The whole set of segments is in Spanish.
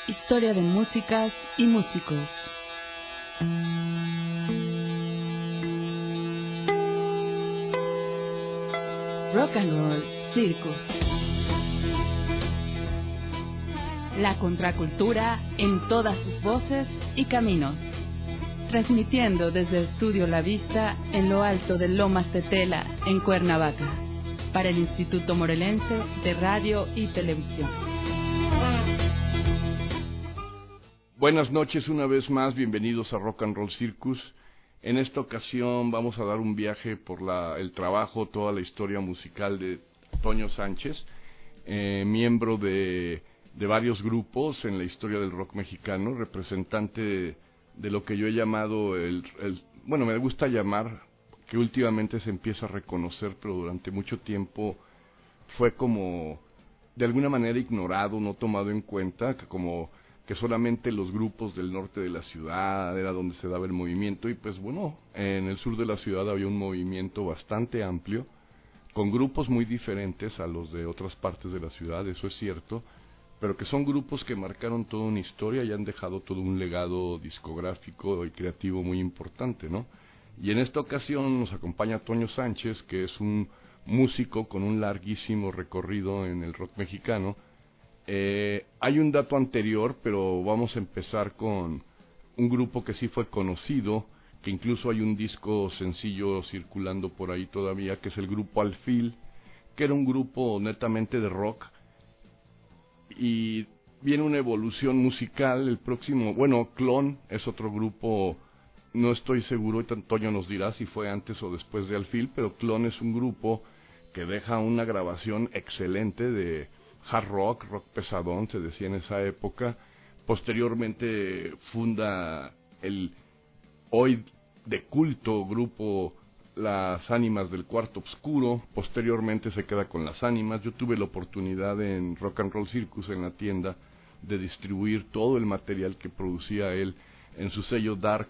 Historia de músicas y músicos. Rock and Roll Circus. La contracultura en todas sus voces y caminos. Transmitiendo desde Estudio La Vista en lo alto de Lomas de Tela, en Cuernavaca, para el Instituto Morelense de Radio y Televisión. Buenas noches una vez más, bienvenidos a Rock and Roll Circus. En esta ocasión vamos a dar un viaje por el trabajo, toda la historia musical de Toño Sánchez, miembro de varios grupos en la historia del rock mexicano, representante de lo que yo he llamado bueno, me gusta llamar, que últimamente se empieza a reconocer, pero durante mucho tiempo fue como de alguna manera ignorado, no tomado en cuenta, que solamente los grupos del norte de la ciudad era donde se daba el movimiento, y pues bueno, en el sur de la ciudad había un movimiento bastante amplio, con grupos muy diferentes a los de otras partes de la ciudad, eso es cierto, pero que son grupos que marcaron toda una historia y han dejado todo un legado discográfico y creativo muy importante, ¿no? Y en esta ocasión nos acompaña Toño Sánchez, que es un músico con un larguísimo recorrido en el rock mexicano. Hay un dato anterior, pero vamos a empezar con un grupo que sí fue conocido, que incluso hay un disco sencillo circulando por ahí todavía, que es el grupo Alfil, que era un grupo netamente de rock, y viene una evolución musical. El próximo, bueno, Clon es otro grupo, no estoy seguro, y Antonio nos dirá si fue antes o después de Alfil, pero Clon es un grupo que deja una grabación excelente de hard rock, rock pesadón, se decía en esa época. Posteriormente funda el hoy de culto grupo Las Ánimas del Cuarto Obscuro, posteriormente se queda con Las Ánimas. Yo tuve la oportunidad en Rock and Roll Circus, en la tienda, de distribuir todo el material que producía él en su sello Dark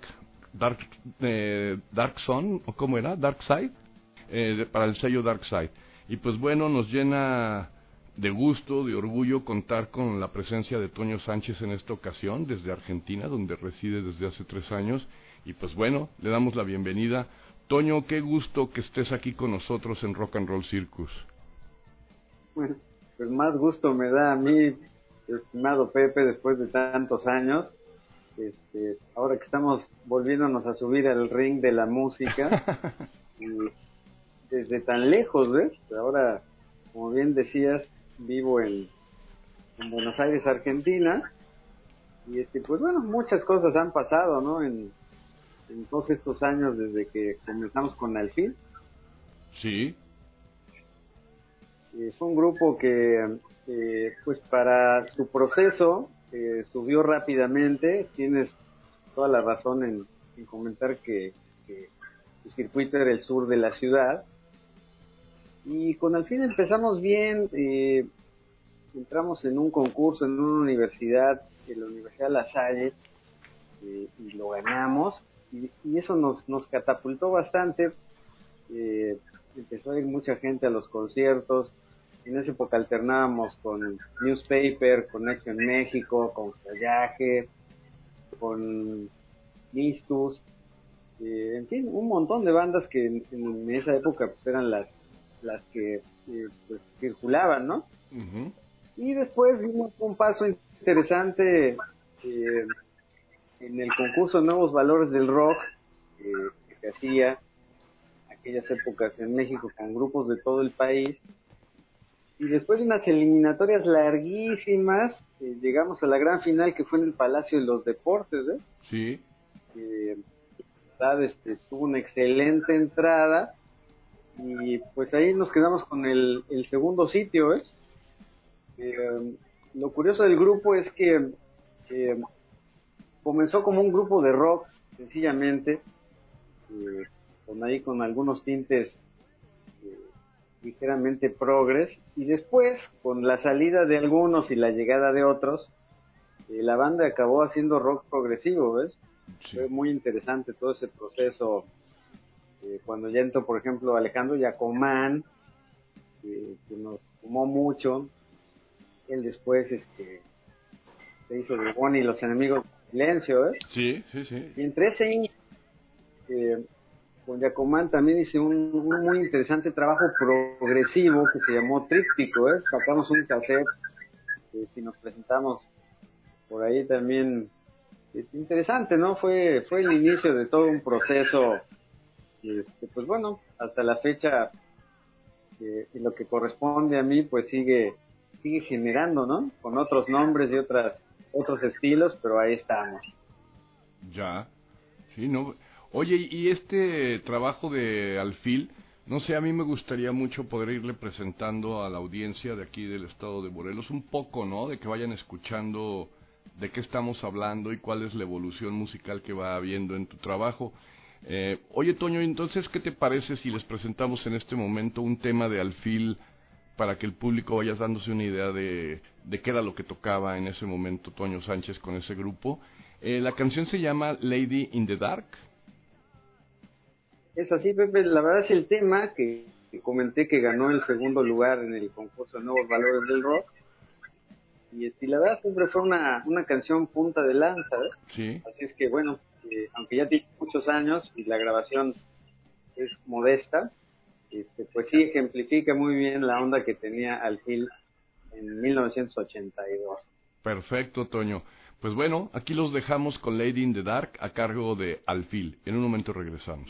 Sun, o ¿cómo era? Dark Side, para el sello Dark Side. Y pues bueno, nos llena de gusto, de orgullo contar con la presencia de Toño Sánchez en esta ocasión, desde Argentina, donde reside desde hace 3 años. Y pues bueno, le damos la bienvenida. Toño, qué gusto que estés aquí con nosotros en Rock and Roll Circus. Bueno, pues más gusto me da a mí, estimado Pepe, después de tantos años. Ahora que estamos volviéndonos a subir al ring de la música, y desde tan lejos, ¿ves? Ahora, como bien decías, vivo en Buenos Aires, Argentina, y pues bueno, muchas cosas han pasado, ¿no? En todos estos años desde que comenzamos con Alfil. Sí. Fue un grupo que, pues para su proceso, subió rápidamente. Tienes toda la razón en comentar que su circuito era el sur de la ciudad. Y con Alfil empezamos bien, entramos en un concurso en una universidad, en la Universidad La Salle, y lo ganamos. Y eso nos catapultó bastante. Empezó a ir mucha gente a los conciertos. En esa época alternábamos con Newspaper, con Action México, con Callaje, con Mistus, en fin, un montón de bandas que en esa época pues, eran las que pues, circulaban, ¿no? Uh-huh. Y después vimos un paso interesante en el concurso Nuevos Valores del Rock, que se hacía aquellas épocas en México con grupos de todo el país. Y después de unas eliminatorias larguísimas, llegamos a la gran final, que fue en el Palacio de los Deportes, ¿eh? Sí. Tuvo una excelente entrada, y pues ahí nos quedamos con el segundo sitio, ¿eh? Lo curioso del grupo es que comenzó como un grupo de rock, sencillamente, con algunos tintes ligeramente progres, y después, con la salida de algunos y la llegada de otros, la banda acabó haciendo rock progresivo, ¿ves? Sí. Fue muy interesante todo ese proceso, cuando ya entró, por ejemplo, Alejandro Yacomán, que nos sumó mucho. Él después se hizo de Bonnie y los enemigos del silencio, ¿eh? Sí, sí, sí. Y entre ese con Yacomán también hice un muy interesante trabajo progresivo que se llamó Tríptico, ¿eh? Sacamos un cassette, si nos presentamos por ahí también, es interesante, ¿no? Fue el inicio de todo un proceso, pues bueno, hasta la fecha, y lo que corresponde a mí, pues sigue generando, ¿no? Con otros nombres y otros estilos, pero ahí estamos. Ya, sí, no. Oye, y este trabajo de Alfil, no sé, a mí me gustaría mucho poder irle presentando a la audiencia de aquí del estado de Morelos un poco, ¿no? De que vayan escuchando de qué estamos hablando y cuál es la evolución musical que va habiendo en tu trabajo. Oye, Toño, entonces, ¿qué te parece si les presentamos en este momento un tema de Alfil para que el público vaya dándose una idea de qué era lo que tocaba en ese momento Toño Sánchez con ese grupo? La canción se llama Lady in the Dark. Es así, Pepe, la verdad es el tema que comenté que ganó el segundo lugar en el concurso de Nuevos Valores del Rock. Y la verdad siempre fue una canción punta de lanza, ¿eh? Sí. Así es que bueno, aunque ya tiene muchos años y la grabación es modesta, pues sí ejemplifica muy bien la onda que tenía Alfil en 1982. Perfecto, Toño. Pues bueno, aquí los dejamos con Lady in the Dark a cargo de Alfil. En un momento regresamos.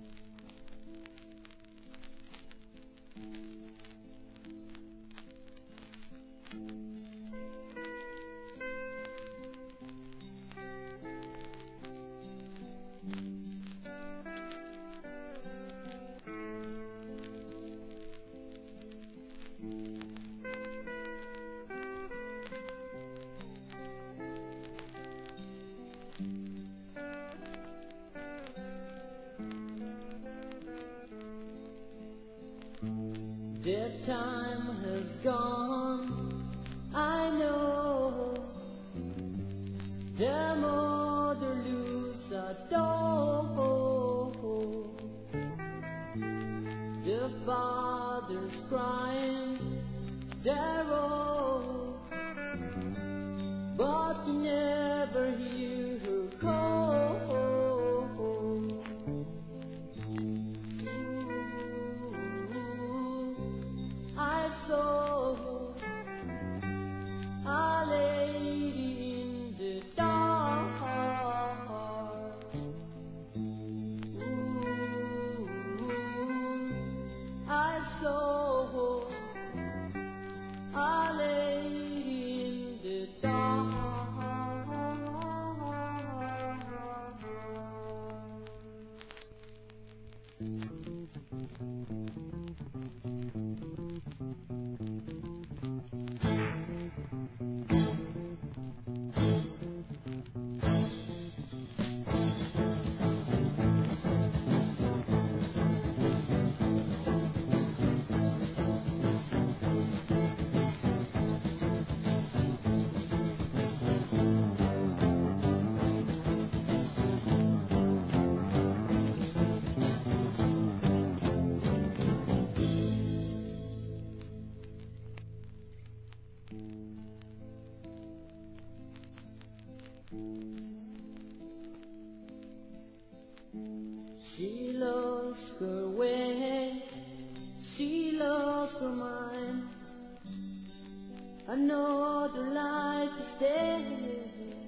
That time has gone, I know. The mother lose a dog, the father's crying, the road, but you never hear her call. I saw a lady in the dark. I saw a lady in the dark. She loves her way, she loves her mind. Another life to stay.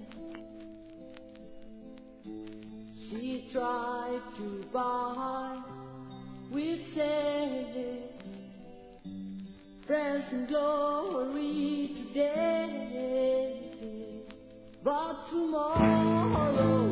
She tried to buy with say friends and glory today, but tomorrow.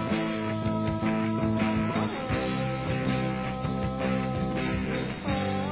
Oh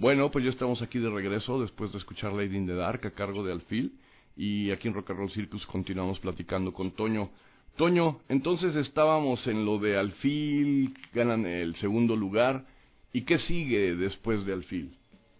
Bueno, pues ya estamos aquí de regreso después de escuchar Lady in the Dark a cargo de Alfil, y aquí en Rock and Roll Circus continuamos platicando con Toño. Toño, entonces estábamos en lo de Alfil, ganan el segundo lugar, ¿y qué sigue después de Alfil?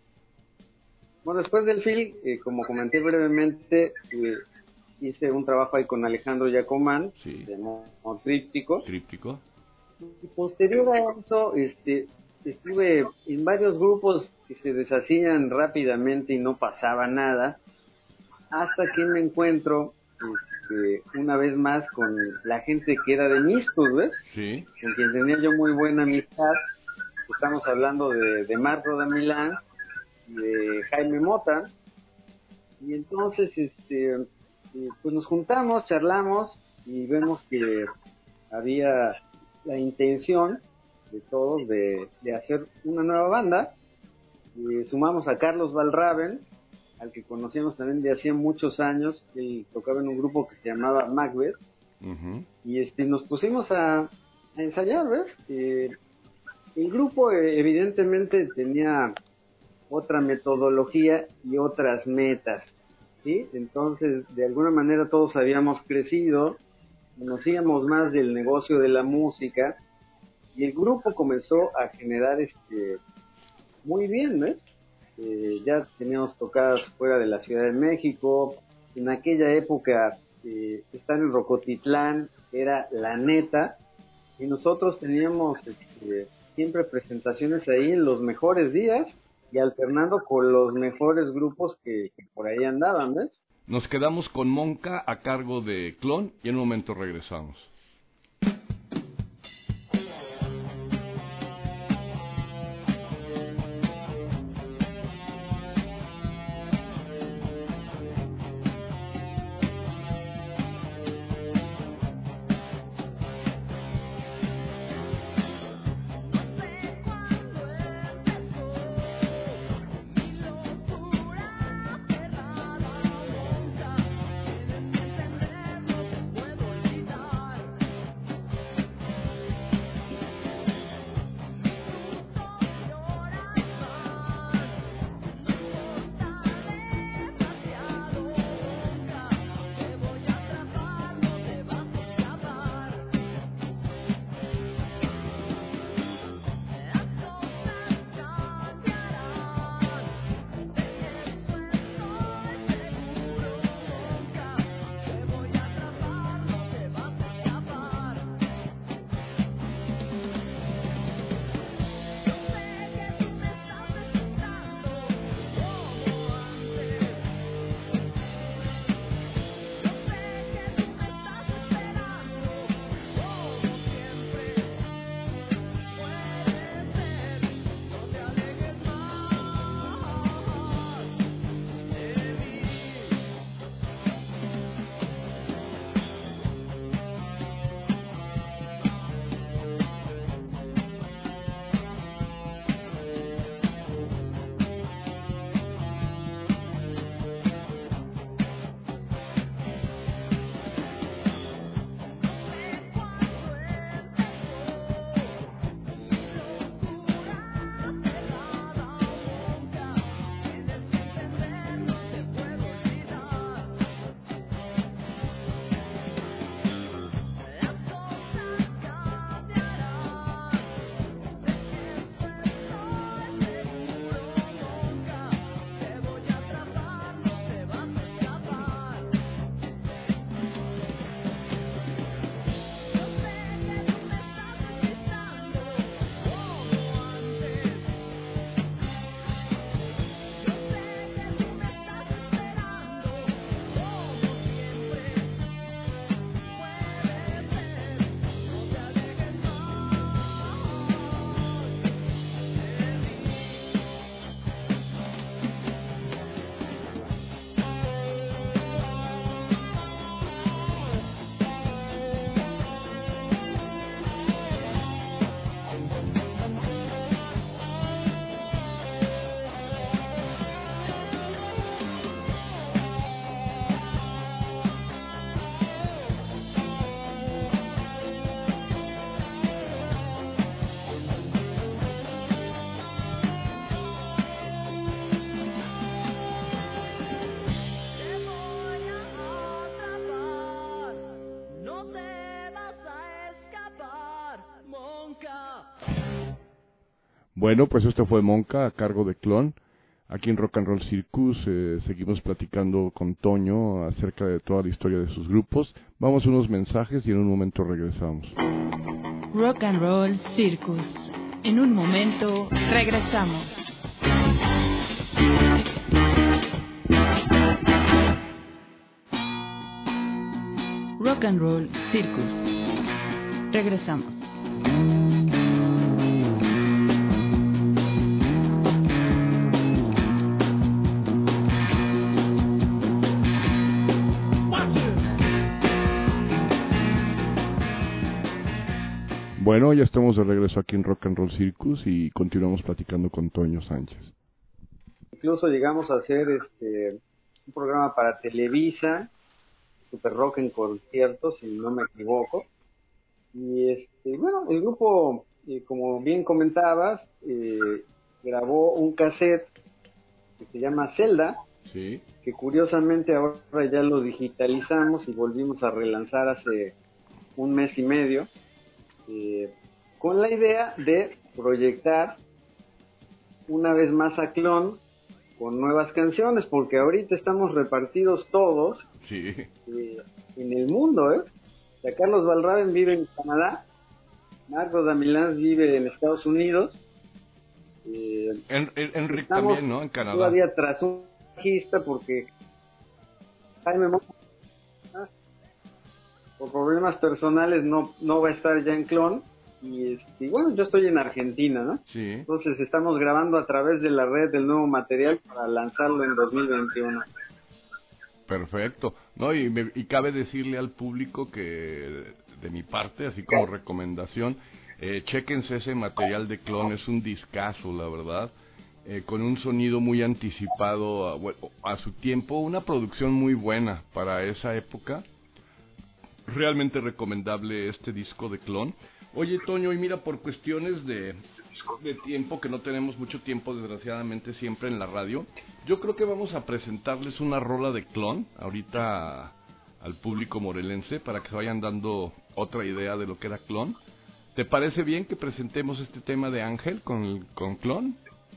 Bueno, después del film, como comenté brevemente, hice un trabajo ahí con Alejandro Yacomán, Sí. de Tríptico. Tríptico. Y posterior a eso, estuve en varios grupos que se deshacían rápidamente y no pasaba nada, hasta que me encuentro una vez más con la gente que era de Mistus, ¿ves? Sí. Con quien tenía yo muy buena amistad. Estamos hablando de Marco de Milán, de Jaime Mota, y entonces pues nos juntamos, charlamos y vemos que había la intención de todos de hacer una nueva banda. Sumamos a Carlos Valraven, al que conocíamos también de hacía muchos años. Él tocaba en un grupo que se llamaba Macbeth. Uh-huh. Y nos pusimos a ensayar, ¿ves? El grupo evidentemente tenía otra metodología y otras metas, ¿sí? Entonces, de alguna manera todos habíamos crecido, conocíamos más del negocio de la música, y el grupo comenzó a generar muy bien, ¿ves? Ya teníamos tocadas fuera de la Ciudad de México. En aquella época, estar en Rocotitlán era la neta, y nosotros teníamos siempre presentaciones ahí en los mejores días, y alternando con los mejores grupos que por ahí andaban, ¿ves? Nos quedamos con Monca a cargo de Clon y en un momento regresamos. Puedo evitar Bueno, pues esto fue Monca a cargo de Clon. Aquí en Rock and Roll Circus seguimos platicando con Toño acerca de toda la historia de sus grupos. Vamos a unos mensajes y en un momento regresamos. Rock and Roll Circus. En un momento regresamos. Rock and Roll Circus. Regresamos. Bueno, ya estamos de regreso aquí en Rock and Roll Circus y continuamos platicando con Toño Sánchez. Incluso llegamos a hacer un programa para Televisa, Super Rock en conciertos, si no me equivoco. Y bueno, el grupo, como bien comentabas, grabó un cassette que se llama Zelda, Sí. que curiosamente ahora ya lo digitalizamos y volvimos a relanzar hace un mes y medio, con la idea de proyectar una vez más a Clon con nuevas canciones, porque ahorita estamos repartidos todos Sí. en el mundo, ¿eh? O sea, Carlos Valraven vive en Canadá, Marcos Damilans vive en Estados Unidos, Enrique estamos también, ¿no? En Canadá. todavía tras un bajista porque Jaime Montes, por problemas personales no va a estar ya en Clon, y bueno, yo estoy en Argentina, ¿no? Sí. Entonces estamos grabando a través de la red del nuevo material para lanzarlo en 2021. Perfecto. No, y cabe decirle al público que de mi parte, así como recomendación, chéquense ese material de Clon, es un discazo, la verdad, con un sonido muy anticipado a su tiempo, una producción muy buena para esa época. Realmente recomendable este disco de Clon. Oye, Toño, y mira, por cuestiones de tiempo, que no tenemos mucho tiempo, desgraciadamente, siempre en la radio, yo creo que vamos a presentarles una rola de Clon ahorita al público morelense para que se vayan dando otra idea de lo que era Clon. ¿Te parece bien que presentemos este tema de Ángel con Clon?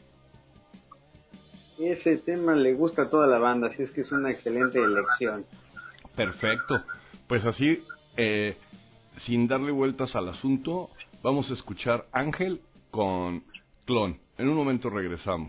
Ese tema le gusta a toda la banda, así es que es una excelente elección. Perfecto. Pues así, sin darle vueltas al asunto, vamos a escuchar Ángel con Clon. En un momento regresamos.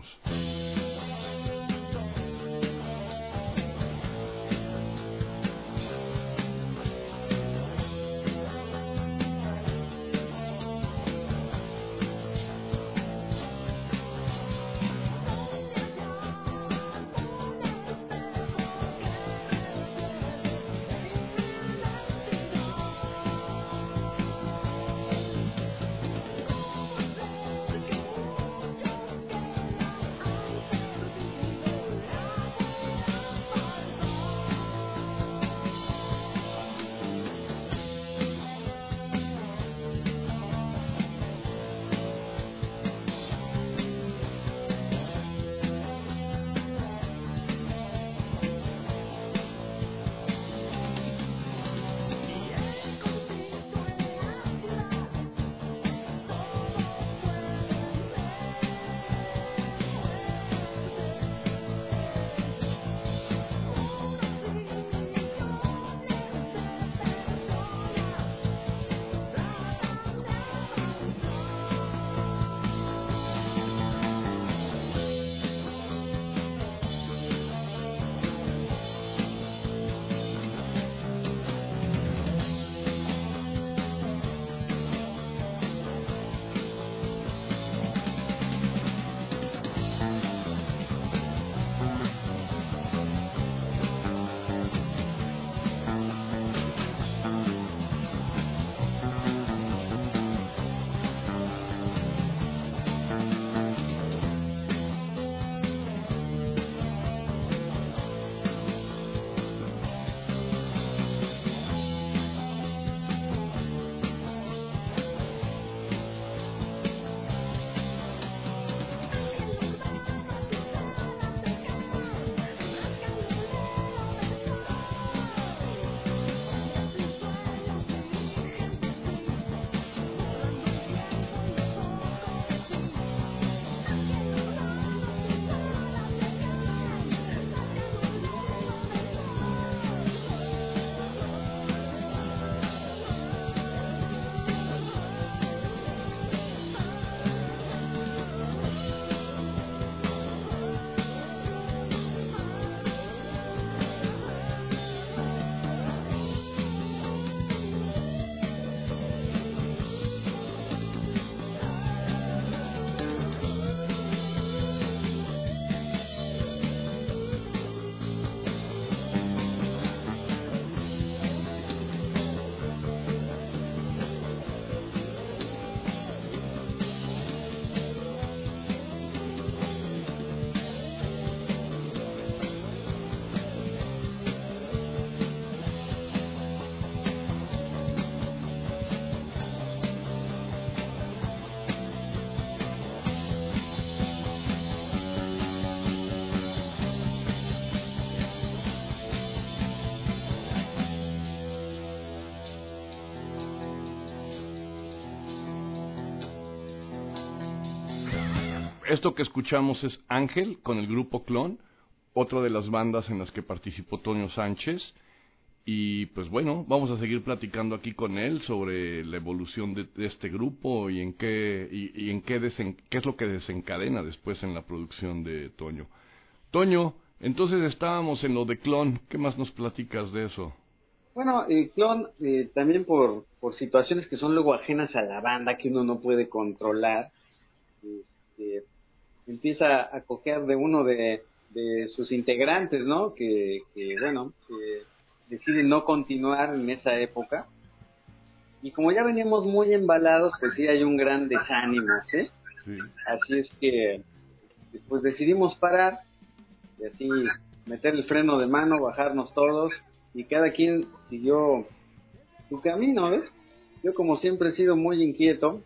Esto que escuchamos es Ángel con el grupo Clon, otra de las bandas en las que participó Toño Sánchez. Y pues bueno, vamos a seguir platicando aquí con él sobre la evolución de este grupo y en qué qué es lo que desencadena después en la producción de Toño. Toño, entonces estábamos en lo de Clon, ¿qué más nos platicas de eso? Bueno, Clon, también por situaciones que son luego ajenas a la banda, que uno no puede controlar, este, empieza a coger de uno de sus integrantes, ¿no? Que deciden no continuar en esa época. Y como ya veníamos muy embalados, pues sí hay un gran desánimo, ¿sí? Sí. Así es que pues decidimos parar y así meter el freno de mano, bajarnos todos y cada quien siguió su camino, ¿ves? Yo como siempre he sido muy inquieto,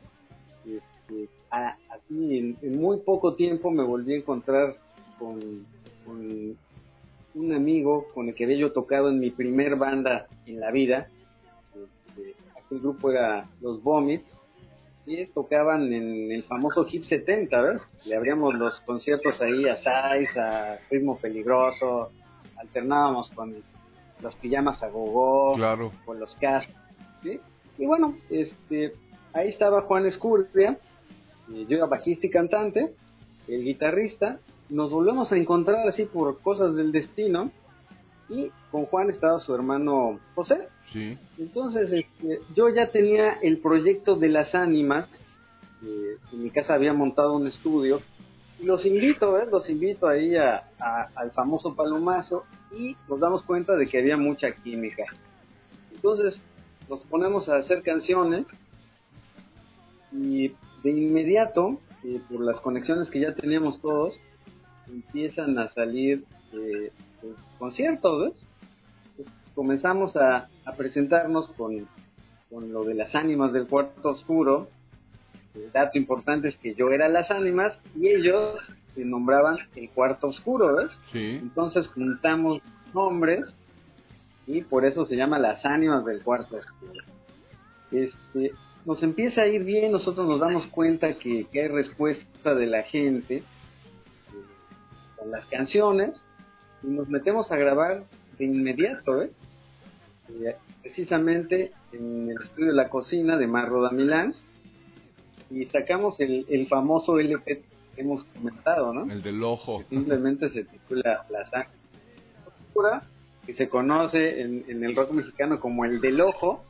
así en muy poco tiempo me volví a encontrar con un amigo con el que había yo tocado en mi primer banda en la vida. Aquel grupo era los Vomits y tocaban en el famoso Hip 70, ¿ves? Le abríamos los conciertos ahí a Sais, a Ritmo Peligroso, alternábamos con los Pijamas a Gogó, Claro. con los Cast, ¿sí? Y bueno, ahí estaba Juan Escurria, yo era bajista y cantante, el guitarrista, nos volvemos a encontrar así por cosas del destino, y con Juan estaba su hermano José. Sí. Entonces, yo ya tenía el proyecto de las ánimas, en mi casa había montado un estudio, y los invito ahí al famoso Palomazo, y nos damos cuenta de que había mucha química. Entonces, nos ponemos a hacer canciones, y de inmediato, por las conexiones que ya teníamos todos, empiezan a salir conciertos, ¿ves? Comenzamos a presentarnos con lo de las ánimas del cuarto oscuro. El dato importante es que yo era las ánimas y ellos se nombraban el cuarto oscuro, ¿ves? Sí. Entonces juntamos nombres y por eso se llama las ánimas del cuarto oscuro. Nos empieza a ir bien, nosotros nos damos cuenta que hay respuesta de la gente con las canciones y nos metemos a grabar de inmediato, precisamente en el estudio de La Cocina de Marro Milán, y sacamos el famoso LP que hemos comentado, ¿no? El del ojo. Que simplemente se titula La Sangre Oscura, que se conoce en el rock mexicano como el del ojo,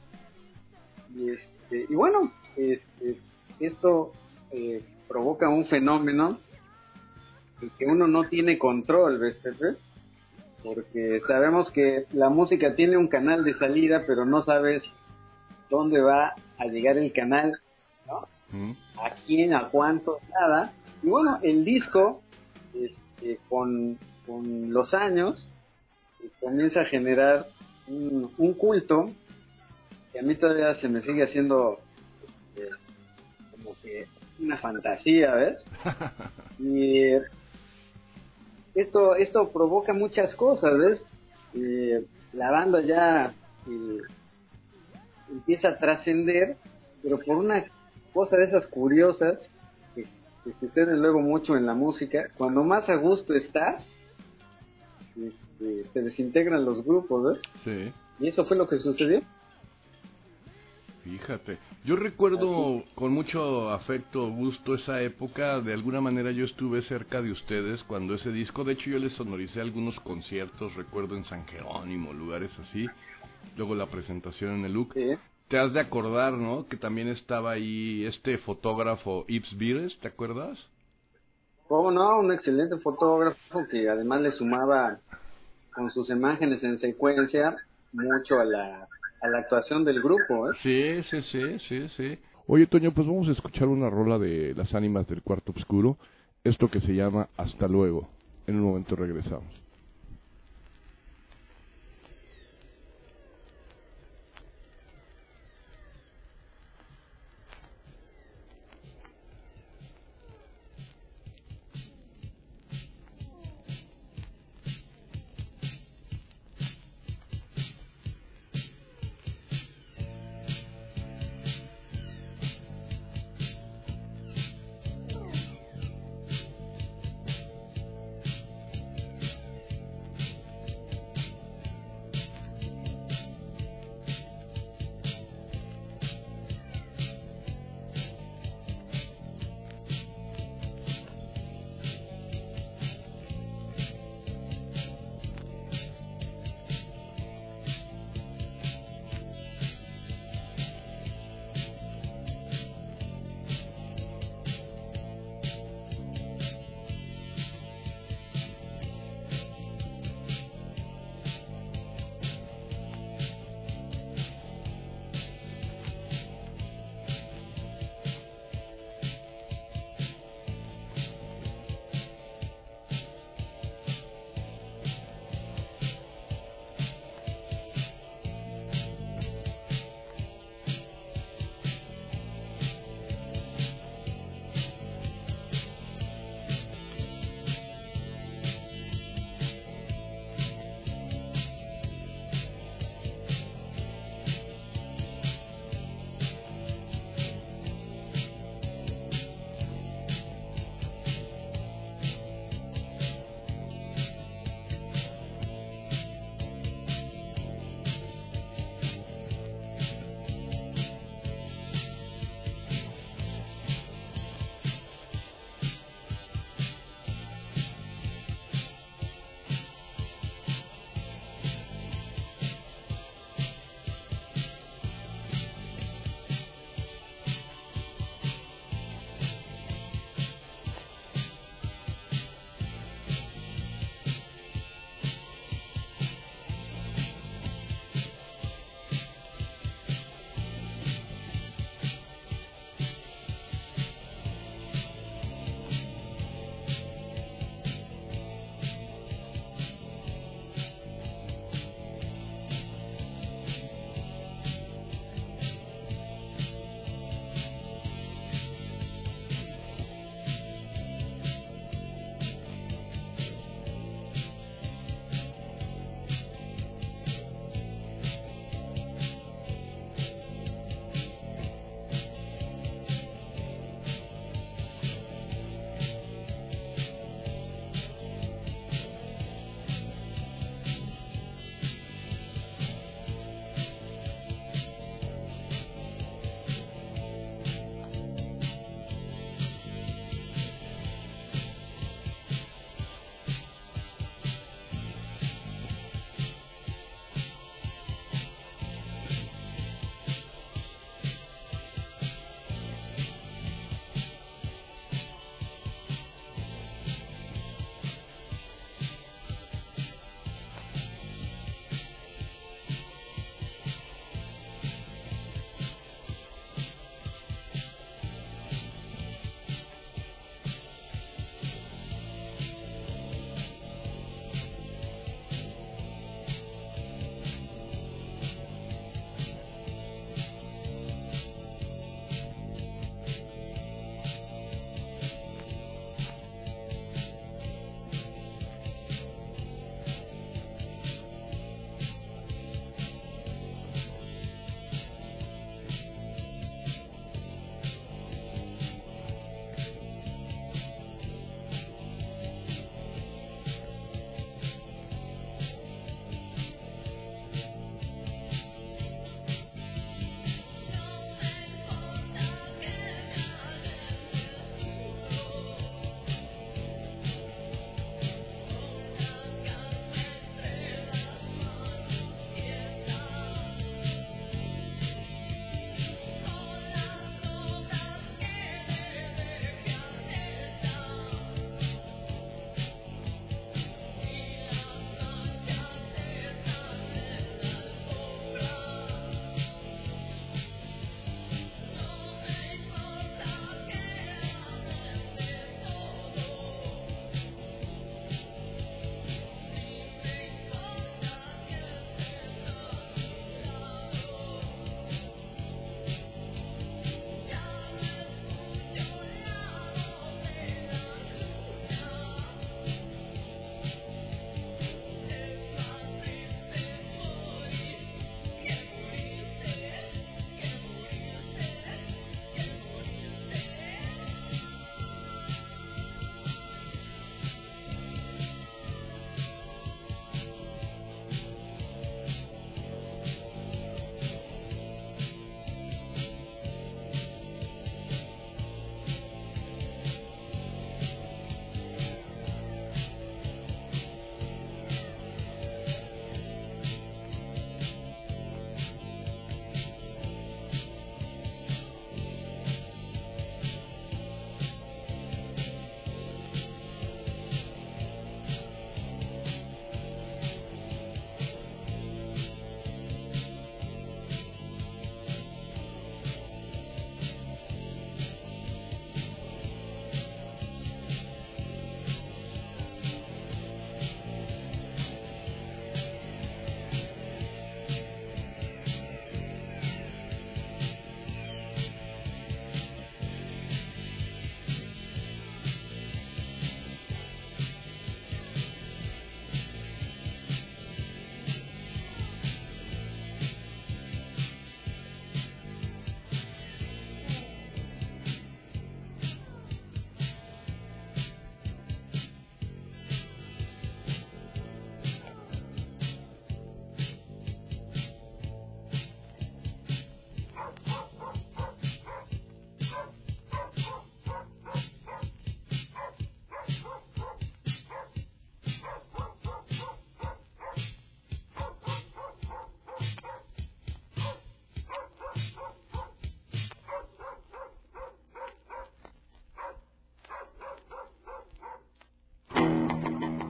y bueno, esto provoca un fenómeno que uno no tiene control, ¿ves, Pepe? Porque sabemos que la música tiene un canal de salida, pero no sabes dónde va a llegar el canal, ¿no? A quién, a cuánto, nada. Y bueno, el disco, con los años, comienza a generar un culto que a mí todavía se me sigue haciendo como que una fantasía, ¿ves? Y esto provoca muchas cosas, ¿ves? La banda ya empieza a trascender, pero por una cosa de esas curiosas que suceden luego mucho en la música, cuando más a gusto estás, se desintegran los grupos, ¿ves? Sí. Y eso fue lo que sucedió. Fíjate, yo recuerdo con mucho afecto, gusto esa época. De alguna manera yo estuve cerca de ustedes cuando ese disco, de hecho yo les sonoricé algunos conciertos, recuerdo en San Jerónimo, lugares así, luego la presentación en el LUC. Sí. Te has de acordar, ¿no? Que también estaba ahí este fotógrafo Yves Vires, ¿te acuerdas? ¿Cómo no? Un excelente fotógrafo que además le sumaba con sus imágenes en secuencia mucho a la actuación del grupo, ¿eh? Sí. Oye, Toño, pues vamos a escuchar una rola de Las Ánimas del Cuarto Oscuro, esto que se llama Hasta Luego. En un momento regresamos.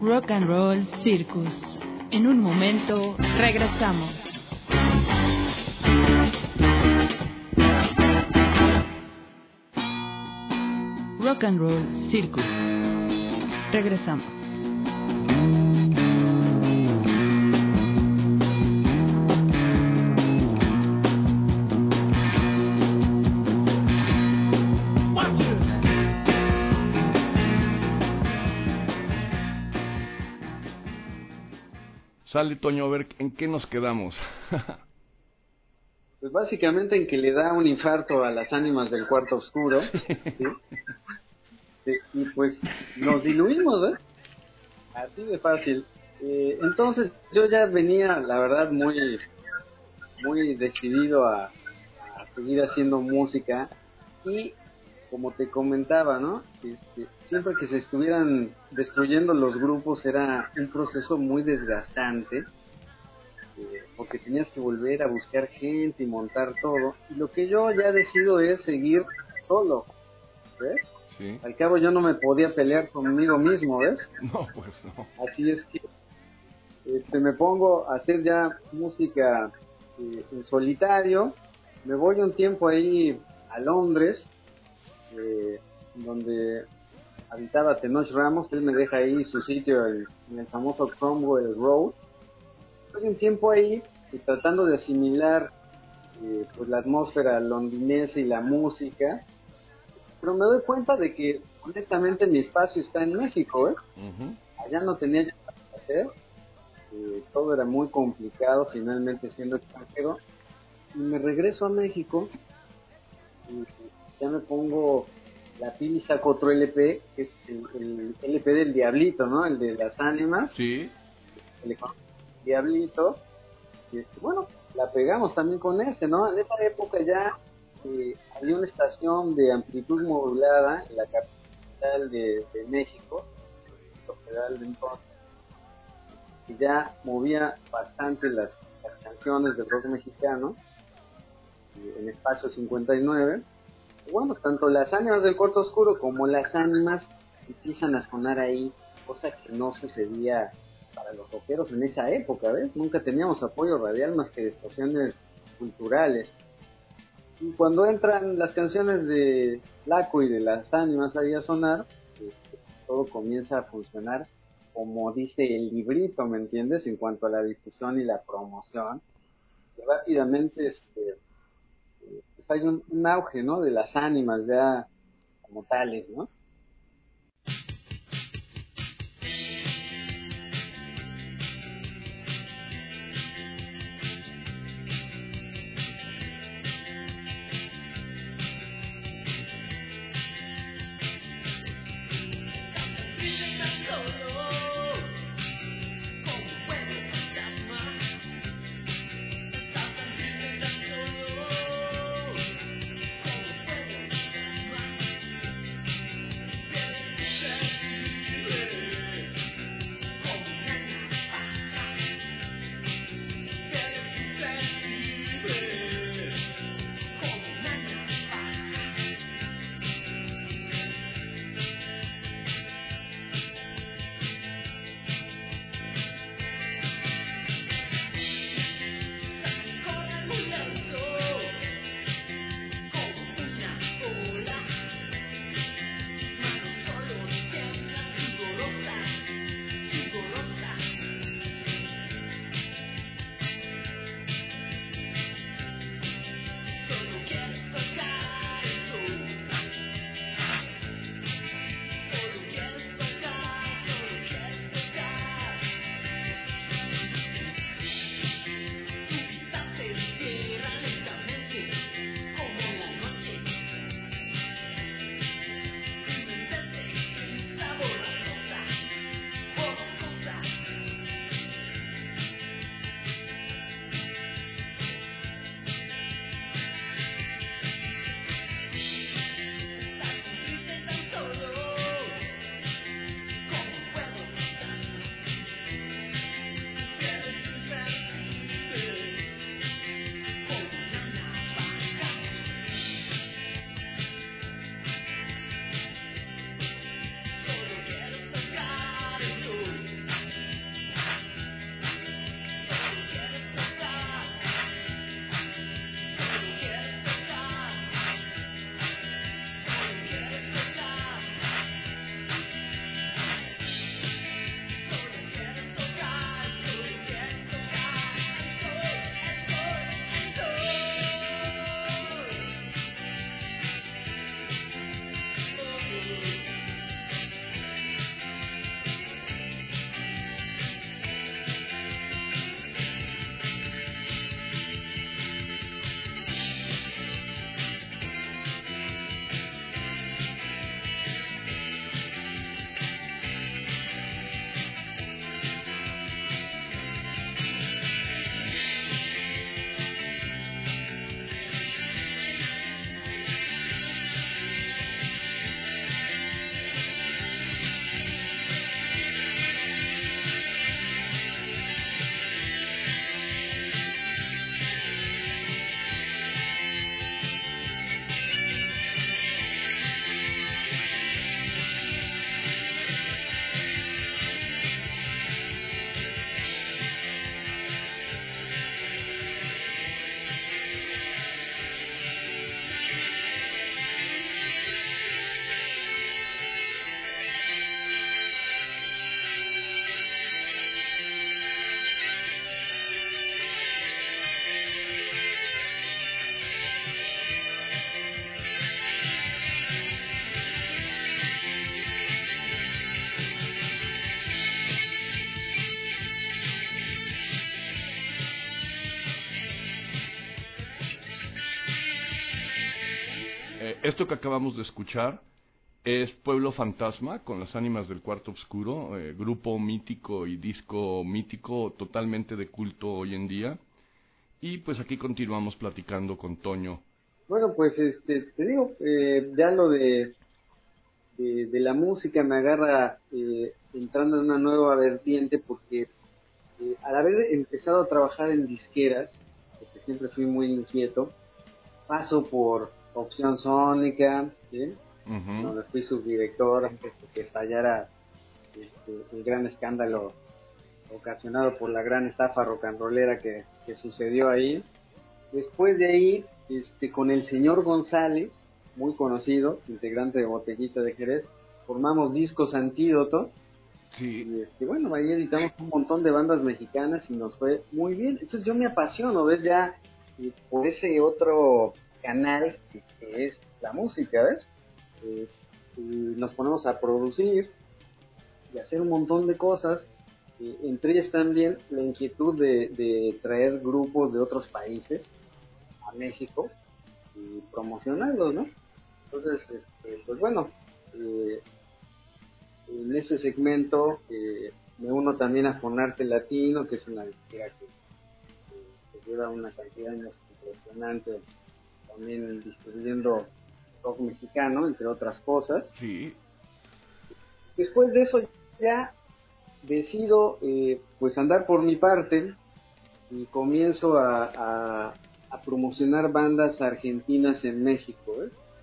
Rock and Roll Circus. En un momento regresamos. Rock and Roll Circus. Regresamos. Sale, Toño, a ver, ¿en qué nos quedamos? Pues básicamente en que le da un infarto a las ánimas del cuarto oscuro, ¿sí? Sí, y pues nos diluimos, ¿eh? Así de fácil. Entonces yo ya venía, la verdad, muy decidido a seguir haciendo música, y como te comentaba, ¿no? Siempre que se estuvieran destruyendo los grupos era un proceso muy desgastante, porque tenías que volver a buscar gente y montar todo. Y lo que yo ya decido es seguir solo, ¿ves? Sí. Al cabo yo no me podía pelear conmigo mismo, ¿ves? No, pues no. Así es que me pongo a hacer ya música en solitario. Me voy un tiempo ahí a Londres, donde habitaba Tenoch Ramos. Él me deja ahí su sitio en el famoso Cromwell Road. Estoy un tiempo ahí tratando de asimilar pues la atmósfera londinense y la música, pero me doy cuenta de que honestamente mi espacio está en México, ¿eh? Uh-huh. Allá no tenía yo nada que hacer, todo era muy complicado finalmente siendo extranjero, y me regreso a México y ya me pongo la pila y saco otro LP, que es el LP del Diablito, ¿no? El de las ánimas, Sí. el Diablito. Y bueno, la pegamos también con ese, ¿no? En esa época ya había una estación de amplitud modulada en la capital de México, la federal de entonces, que ya movía bastante las canciones de rock mexicano, en Espacio 59. Y bueno, tanto las ánimas del cuarto oscuro como las ánimas empiezan a sonar ahí, cosa que no sucedía para los rockeros en esa época, ¿ves? Nunca teníamos apoyo radial más que de estaciones culturales. Y cuando entran las canciones de Laco y de las ánimas ahí a sonar, todo comienza a funcionar como dice el librito, ¿me entiendes? En cuanto a la difusión y la promoción. Y rápidamente pues hay un auge, ¿no? De las ánimas ya como tales, ¿no? Esto que acabamos de escuchar es Pueblo Fantasma con las Ánimas del Cuarto Oscuro, grupo mítico y disco mítico totalmente de culto hoy en día. Y pues aquí continuamos platicando con Toño. Bueno, pues te digo, ya lo de la música me agarra entrando en una nueva vertiente porque al haber empezado a trabajar en disqueras, porque siempre fui muy inquieto, paso por Opción Sónica, ¿sí? Uh-huh. Donde fui subdirector antes de que estallara el gran escándalo ocasionado por la gran estafa rock and rollera que sucedió ahí. Después de ahí, con el señor González, muy conocido, integrante de Botellita de Jerez, formamos Discos Antídoto. Sí. Y bueno, ahí editamos un montón de bandas mexicanas y nos fue muy bien. Entonces yo me apasiono, ¿ves? Ya por ese otro canal que es la música, ¿ves? Y nos ponemos a producir y hacer un montón de cosas. Entre ellas también la inquietud de traer grupos de otros países a México y promocionarlos, ¿no? Entonces, pues bueno, en ese segmento me uno también a Fonarte Latino, que es una disquera que lleva una cantidad de años impresionante, también distribuyendo rock mexicano, entre otras cosas. Sí. Después de eso ya decido pues andar por mi parte y comienzo a promocionar bandas argentinas en México.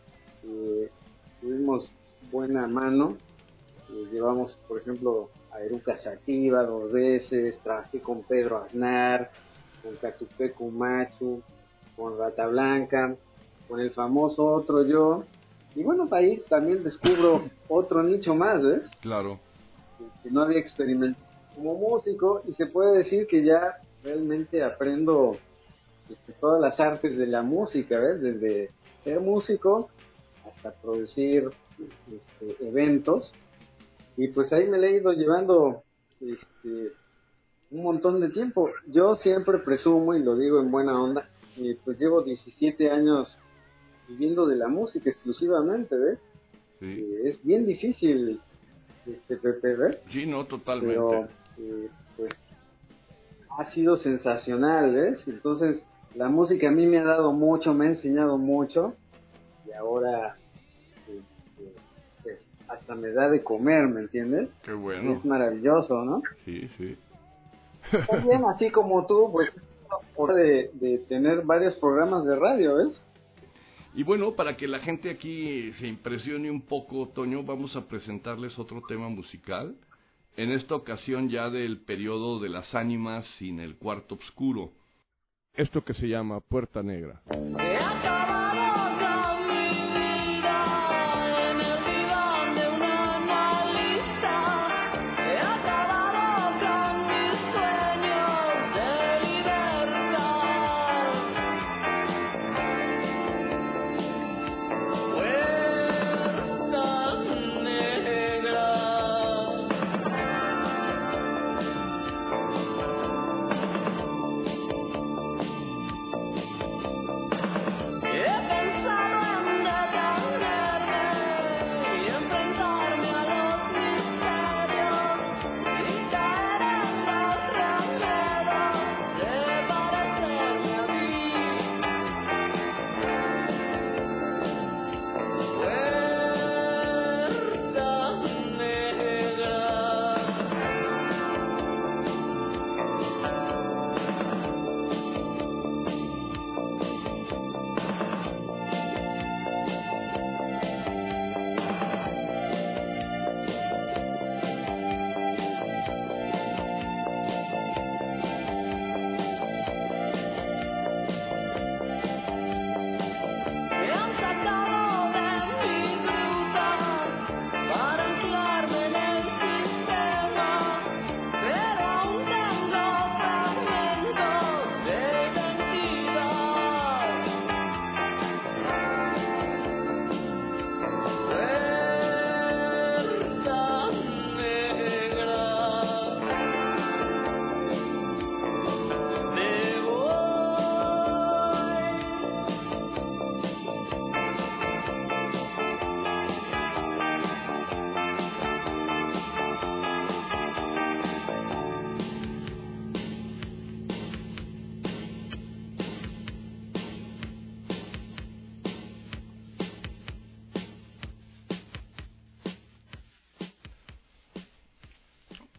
Tuvimos buena mano, llevamos por ejemplo a Eruca Sativa 2 veces, trabajé con Pedro Aznar, con Catupecu Machu, con Rata Blanca, con el famoso Otro Yo, y bueno, ahí también descubro otro nicho más, ¿ves? Claro. Que no había experimentado como músico, y se puede decir que ya realmente aprendo todas las artes de la música, ¿ves? Desde ser músico hasta producir eventos, y pues ahí me le he ido llevando un montón de tiempo. Yo siempre presumo, y lo digo en buena onda, pues llevo 17 años viviendo de la música exclusivamente, ¿ves? Sí. Es bien difícil, Pepe, ¿ves? Sí, no, totalmente. Pero pues ha sido sensacional, ¿ves? Entonces la música a mí me ha dado mucho, me ha enseñado mucho, y ahora pues hasta me da de comer, ¿me entiendes? Qué bueno. Es maravilloso, ¿no? Sí, sí. También así como tú, pues por de tener varios programas de radio, ¿ves? Y bueno, para que la gente aquí se impresione un poco, Toño, vamos a presentarles otro tema musical. En esta ocasión ya del periodo de las ánimas sin el cuarto oscuro. Esto que se llama Puerta Negra. He acabado con mi vida en el diván de un analista. He acabado con mis sueños de libertad. Puertas negras. He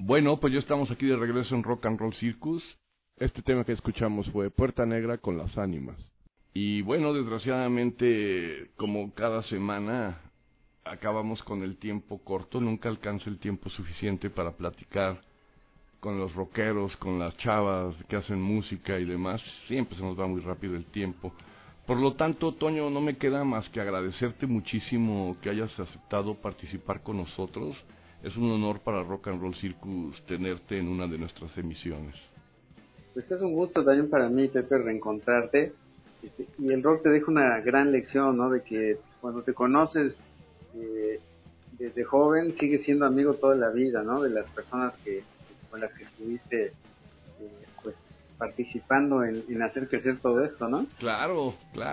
Bueno, pues ya estamos aquí de regreso en Rock and Roll Circus. Este tema que escuchamos fue Puerta Negra con Las Ánimas. Y bueno, desgraciadamente, como cada semana, acabamos con el tiempo corto. Nunca alcanzo el tiempo suficiente para platicar con los rockeros, con las chavas que hacen música y demás. Siempre se nos va muy rápido el tiempo. Por lo tanto, Toño, no me queda más que agradecerte muchísimo que hayas aceptado participar con nosotros. Es un honor para Rock and Roll Circus tenerte en una de nuestras emisiones. Pues es un gusto también para mí, Pepe, reencontrarte. Y el rock te deja una gran lección, ¿no? De que cuando te conoces desde joven, sigues siendo amigo toda la vida, ¿no? De las personas con las que estuviste pues participando en hacer crecer todo esto, ¿no? Claro.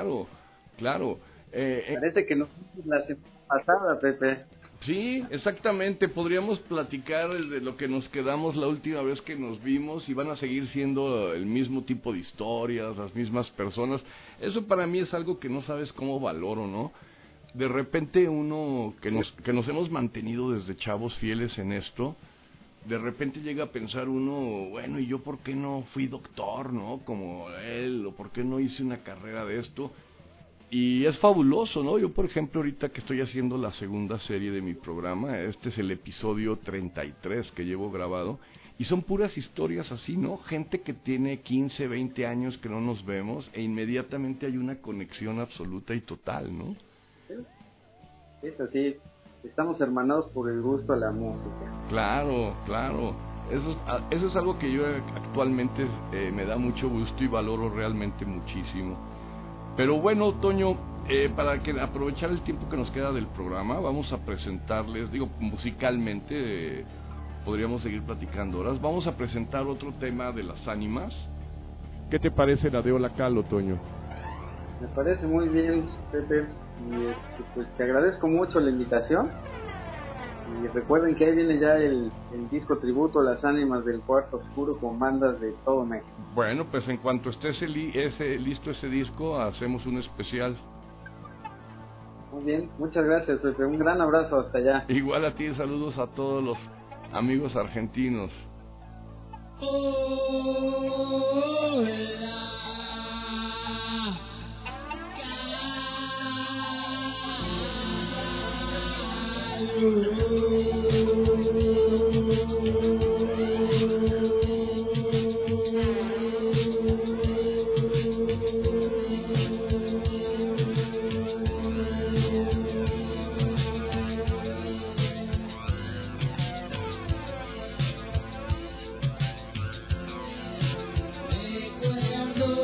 Parece que no la semana pasada, Pepe. Sí, exactamente. Podríamos platicar de lo que nos quedamos la última vez que nos vimos y van a seguir siendo el mismo tipo de historias, las mismas personas. Eso para mí es algo que no sabes cómo valoro, ¿no? De repente uno que nos hemos mantenido desde chavos fieles en esto, de repente llega a pensar uno, bueno, ¿y yo por qué no fui doctor, no? Como él, o por qué no hice una carrera de esto. Y es fabuloso, ¿no? Yo, por ejemplo, ahorita que estoy haciendo la segunda serie de mi programa, este es el episodio 33 que llevo grabado, y son puras historias así, ¿no? Gente que tiene 15, 20 años que no nos vemos, e inmediatamente hay una conexión absoluta y total, ¿no? Es así, estamos hermanados por el gusto a la música. Claro. Eso es algo que yo actualmente me da mucho gusto y valoro realmente muchísimo. Pero bueno, Toño, para aprovechar el tiempo que nos queda del programa, vamos a presentarles, musicalmente, podríamos seguir platicando horas, vamos a presentar otro tema de Las Ánimas. ¿Qué te parece la de Hola Calo, Toño? Me parece muy bien, Pepe, y pues te agradezco mucho la invitación. Y recuerden que ahí viene ya el disco tributo Las Ánimas del Cuarto Oscuro con bandas de todo México. Bueno, pues en cuanto esté listo ese disco, hacemos un especial. Muy bien, muchas gracias, Pepe. Un gran abrazo hasta allá. Igual a ti, saludos a todos los amigos argentinos. Recuerdo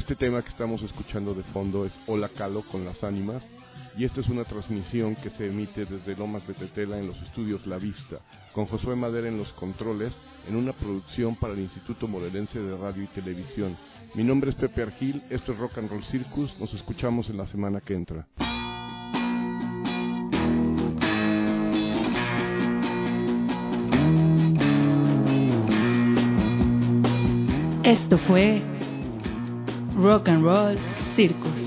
Este tema que estamos escuchando de fondo es Hola Calo con las ánimas, y esta es una transmisión que se emite desde Lomas de Tetela en los estudios La Vista, con Josué Madera en los controles, en una producción para el Instituto Morelense de Radio y Televisión. Mi nombre es Pepe Argil, esto es Rock and Roll Circus, nos escuchamos en la semana que entra. Esto fue Rock and Roll Circus.